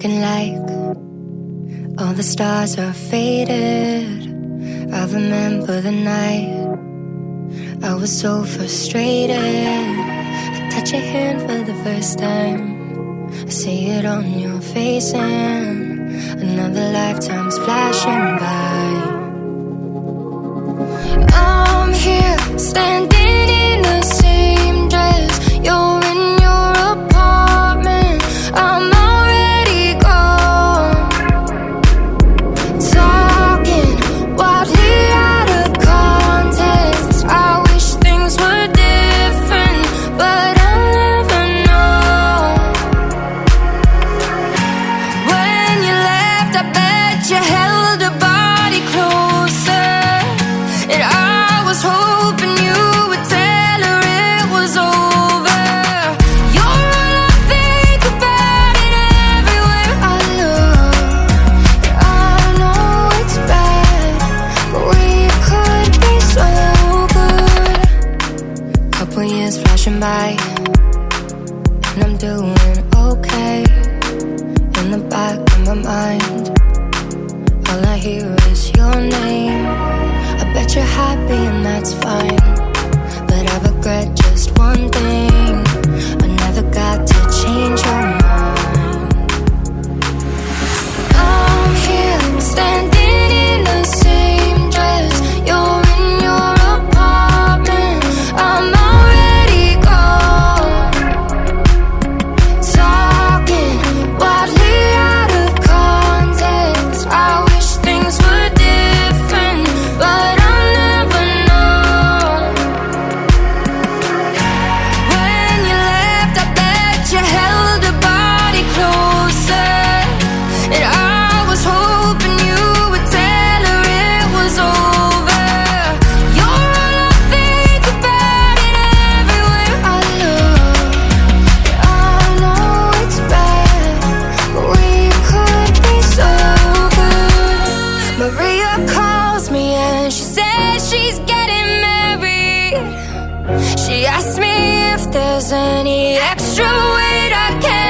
looking like all the stars are faded. I remember the night I was so frustrated. I touch your hand for the first time. I see it on your face and another lifetime's flashing by. I'm here standing in the same dress. You're in your apartment. I'm already gone. Talking wildly out of context. I wish things were different, but I'll never know. When you left, I bet you held a body closer, and I was hoping you would tell her it was over. You're all I think about and everywhere I look. I know it's bad, but we could be so good. Couple years flashing by, and I'm doing okay. In the back of my mind, all I hear is your name. I bet you're happy and that's fine, but I regret just one thing: I never got to change your mind. I'm here standing in the same dress. You're in your apartment. I'm already gone. Talking wildly out of context. I wish things were different, but I'll never know. When you left, I bet you held a body closer, and I was hoping you would tell her it was over. You're all I think about and everywhere I look. I know it's bad, but we could be so good. Maria calls me and she says she's getting married. She asked me if there's any extra weight I can